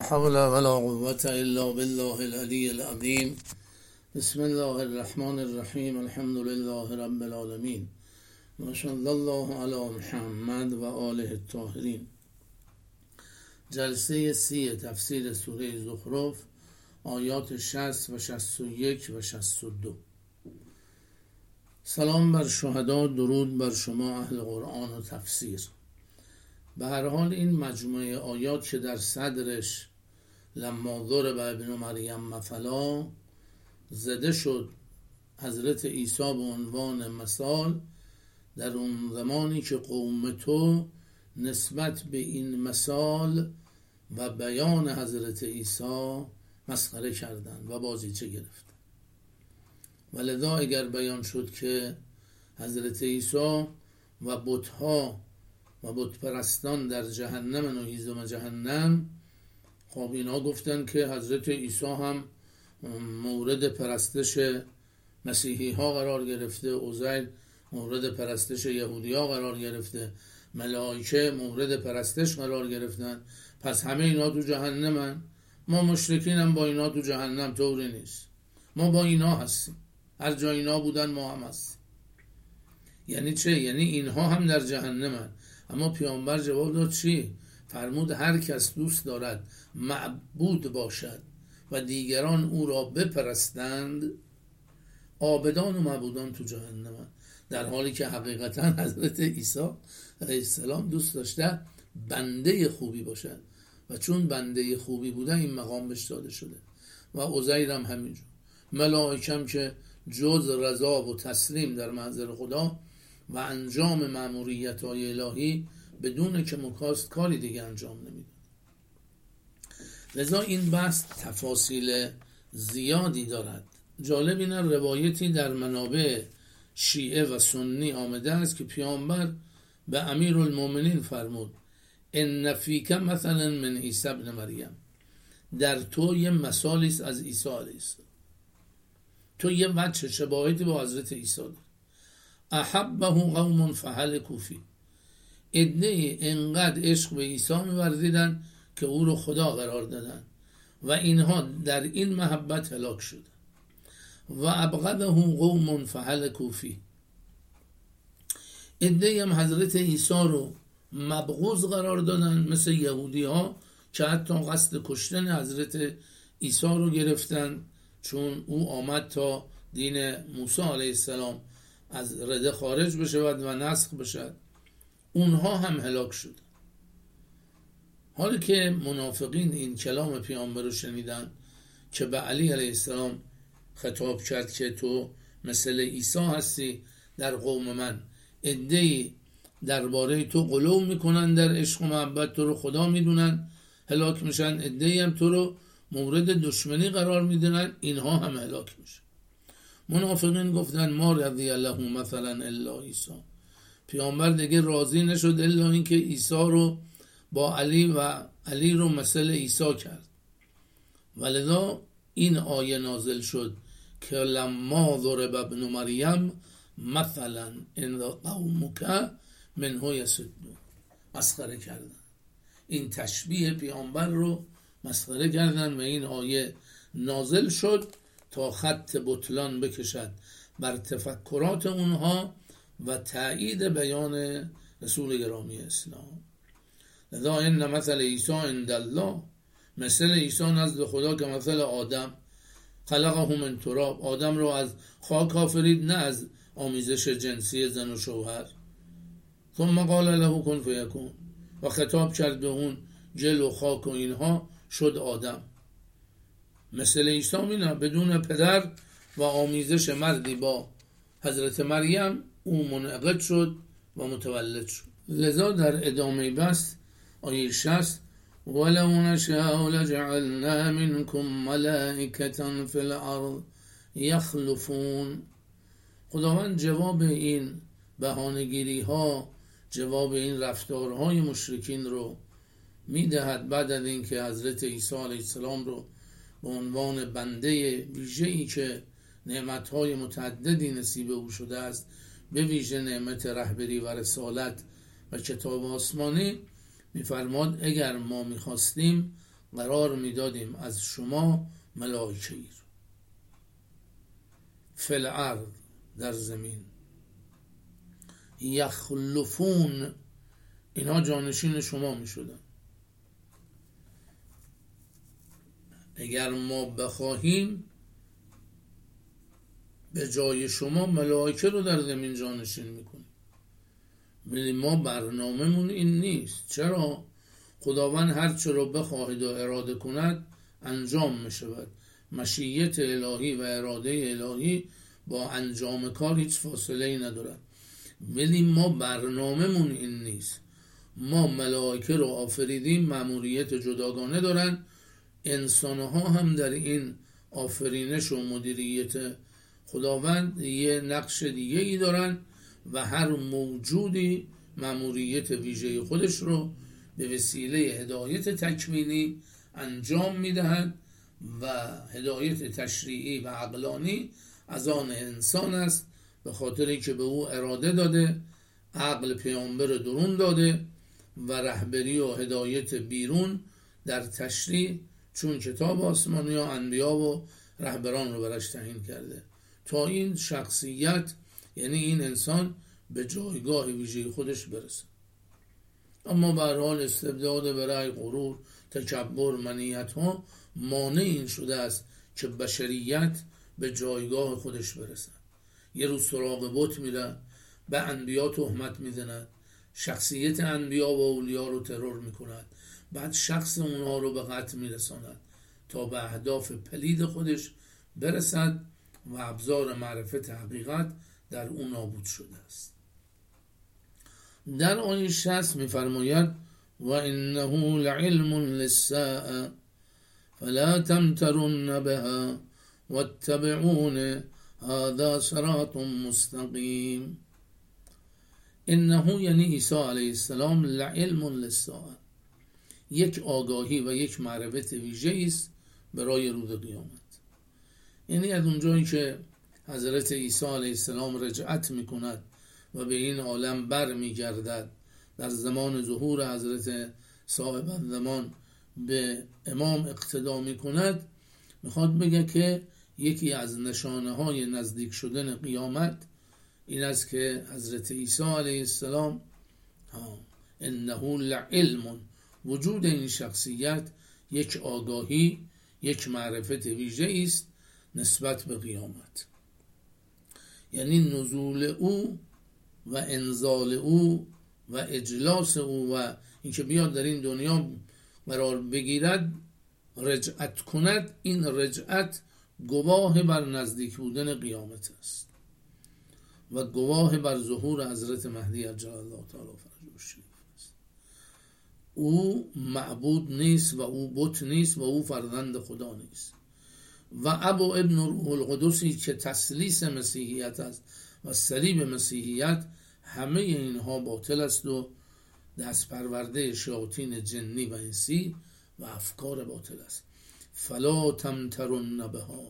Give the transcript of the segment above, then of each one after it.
حول ولا قوة إلا بالله العلي العظيم. بسم الله الرحمن الرحیم. الحمد لله رب العالمین و صلی الله علی محمد و آله الطاهرین. جلسه 30 تفسیر سوره زخرف، آیات 60 و 61 و 62. سلام بر شهدا، درود بر شما اهل قرآن و تفسیر. به هر حال این مجموعه آیات که در صدرش لما ضرب ابن مریم مثلا زده شد حضرت عیسی به عنوان مثال، در اون زمانی که قوم تو نسبت به این مثال و بیان حضرت عیسی مسخره کردند و بازیچه گرفتند. ولذا اگر بیان شد که حضرت عیسی و بتها و بت پرستان در جهنم و هیزم جهنم، خب اینا گفتن که حضرت عیسی هم مورد پرستش مسیحی ها قرار گرفته، عزیر مورد پرستش یهودی ها قرار گرفته، ملائکه مورد پرستش قرار گرفتن، پس همه اینا تو جهنمن. ما مشرکین هم با اینا تو جهنم، طوری نیست، ما با اینا هستیم، هر جا اینا بودن ما هم هستیم. یعنی چه؟ یعنی اینها هم در جهنمن. اما پیامبر جواب داد چی؟ فرمود هر کس دوست دارد معبود باشد و دیگران او را بپرستند، عابدان و معبودان تو جهنمن. در حالی که حقیقتا حضرت عیسی علیه السلام دوست داشته بنده خوبی باشد و چون بنده خوبی بوده این مقام بهش داده شده. و عزیر هم همینجور. ملائکه که جز رضا و تسلیم در محضر خدا و انجام مأموریت‌های الهی بدون که مکاست کاری دیگه انجام نمیده. لذا این بحث تفاصیل زیادی دارد. جالب اینه روایتی در منابع شیعه و سنی آمده است که پیامبر به امیرالمومنین فرمود ان فیک مثلا من عیسی ابن مریم، در تو یه مثالی است از عیسی علیه السلام، تو یه وجه شباهتی با حضرت عیسی داری. احبه قوم فهلکوا فیه، عده‌ای انقدر عشق به عیسی می‌ورزیدن که او رو خدا قرار دادن و اینها در این محبت هلاک شدن. و ابغضه قوم فهلکوا فیه، عده‌ای هم حضرت عیسی رو مبغوض قرار دادن، مثل یهودی ها که حتی قصد کشتن حضرت عیسی رو گرفتن چون او آمد تا دین موسی علیه السلام از رده خارج بشود و نسخ بشود. اونها هم هلاک شد. حالی که منافقین این کلام پیامبر رو شنیدن که به علی علیه السلام خطاب کرد که تو مثل عیسی هستی در قوم من، عده‌ای درباره تو غلو میکنن در عشق و محبت، تو رو خدا میدونن، هلاک میشن. عده‌ای هم تو رو مورد دشمنی قرار میدونن، اینها هم هلاک میشن. منافقین گفتن ما رضی الله مثلا الا عیسی، پیامبر دیگه راضی نشد الا اینکه عیسی رو با علی و علی رو مثل عیسی کرد. ولذا این آیه نازل شد که لما ضرب ابن مریم مثلا ان قومک منه یصدون، مسخره کردن، این تشبیه پیامبر رو مسخره کردن و این آیه نازل شد تا خط بطلان بکشد بر تفکرات اونها و تایید بیان رسول گرامی اسلام. لذا ان مثل عیسی عند الله، مثل عیسی نزد خدا که مثل آدم، خلقه من تراب، آدم رو از خاک آفرید، نه از آمیزش جنسی زن و شوهر. ثم قال له کن فیکون، و خطاب کرد به اون جل و خاک و اینها، شد آدم. مثل عیسی اینه، بدون پدر و آمیزش مردی با حضرت مریم او منعقد شد و متولد شد. لذا در ادامه بحث آیه 60 ولو نشاء لجعلنا منكم ملائکة فی الارض یخلفون. خداوند جواب این بهانه‌گیری ها، جواب این رفتارهای مشرکین رو میدهد بعد از اینکه حضرت عیسی علیه السلام رو به عنوان بنده ویژه‌ای که نعمت‌های متعددی نصیب او شده است، به ویژه نعمت رهبری و رسالت و کتاب آسمانی، می‌فرماد اگر ما می‌خواستیم قرار میدادیم از شما ملائکه‌ای رو فی الارض، در زمین، یخلفون، اینها جانشین شما می شدن. اگر ما بخواهیم به جای شما ملائکه رو در زمین جانشین میکنیم، ولی ما برنامه‌مون این نیست. چرا؟ خداوند هر چه رو بخواهد و اراده کند انجام می شود. مشیت الهی و اراده الهی با انجام کار هیچ فاصله ای ندارد، ولی ما برنامه‌مون این نیست. ما ملائکه رو آفریدیم، مأموریت جداگانه دارن. انسان‌ها هم در این آفرینش و مدیریت خداوند یه نقش دیگه ای دارن و هر موجودی مأموریت ویژه خودش رو به وسیله هدایت تکوینی انجام میدهد و هدایت تشریعی و عقلانی از آن انسان است، به خاطری که به او اراده داده، عقل پیامبر درون داده و رهبری و هدایت بیرون در تشریع چون کتاب آسمانی و انبیا و رهبران رو برش تعیین کرده تا این شخصیت، یعنی این انسان، به جایگاه ویژه خودش برسه. اما به هر حال استبداد به رأی، غرور، تکبر، منیت ها مانع این شده است که بشریت به جایگاه خودش برسه. یه روز سراغ بت میره، به انبیا تهمت میزند، شخصیت انبیا و اولیا رو ترور میکند، بعد شخص اونها رو به قتل میرساند تا به اهداف پلید خودش برسد و ابزار معرفت حقیقت در اون نابود شده است. در آیه 60 میفرماید و انه لعلم للساعه فلا تمترن بها واتبعون هذا صراط مستقیم. انه یعنی عیسی علیه السلام لعلم للساعه، یک آگاهی و یک معرفت ویژه‌ای است برای روز قیامت. یعنی از اونجایی که حضرت عیسی علیه السلام رجعت میکند و به این عالم بر میگردد، در زمان ظهور حضرت صاحب زمان به امام اقتدا میکند، میخواد بگه که یکی از نشانه های نزدیک شدن قیامت این است که حضرت عیسی علیه السلام انه لعلم، وجود این شخصیت یک آگاهی، یک معرفت ویژه است نسبت به قیامت. یعنی نزول او و انزال او و اجلاس او و اینکه بیاد در این دنیا قرار بگیرد، رجعت کند، این رجعت گواه بر نزدیک بودن قیامت است و گواه بر ظهور حضرت مهدی عجل الله تعالی فرجه الشریف است. او معبود نیست و او بت نیست و او فرزند خدا نیست و ابو ابن روح القدسی که تسلیس مسیحیت است و صلیب مسیحیت، همه اینها باطل است و دست پرورده شیاطین جنی و انسی و افکار باطل است. فلا تمترن بها،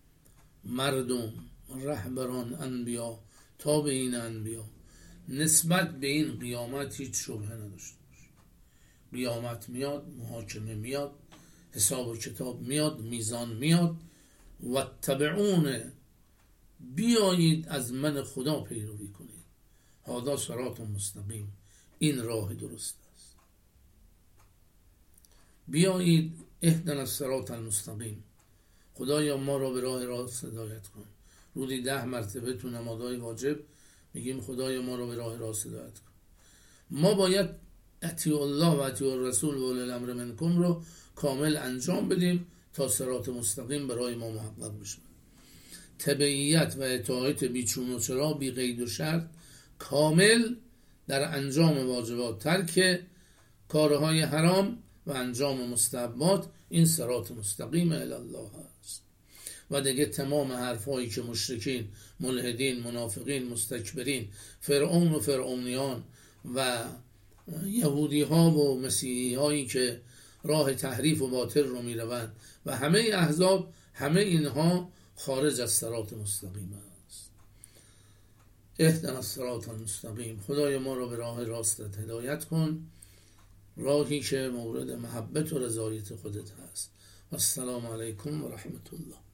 مردم، رهبران، انبیا، تابعین انبیا نسبت به این قیامت هیچ شبهه نداشته باش. قیامت میاد، محاکمه میاد، حساب و کتاب میاد، میزان میاد. و تبعون، بیایید از من خدا پیروی کنید. هذا صراط مستقیم، این راه درست است. بیایید اهدنا الصراط المستقیم، خدایا ما را به راه راست هدایت کن. روزی 10 مرتبه تو نمازهای واجب میگیم خدایا ما را به راه راست هدایت کن. ما باید اطیع الله و اطیع الرسول و اولی الامر منکم رو کامل انجام بدیم تا صراط مستقیم برای ما محقق بشه. تبعیت و اطاعت بیچون و چرا، بی قید و شرط، کامل در انجام واجبات، ترک کارهای حرام و انجام مستحبات، این صراط مستقیم الی الله است. و دیگه تمام حرفایی که مشرکین، ملحدین، منافقین، مستکبرین، فرعون و فرعونیان و یهودی ها و مسیحی هایی که راه تحریف و باطل رو می روند و همه احزاب، همه اینها خارج از صراط مستقیم است. اهدنا الصراط المستقیم، خدای ما رو به راه راستت هدایت کن راهی که مورد محبت و رضایت خودت هست. السلام علیکم و رحمت الله.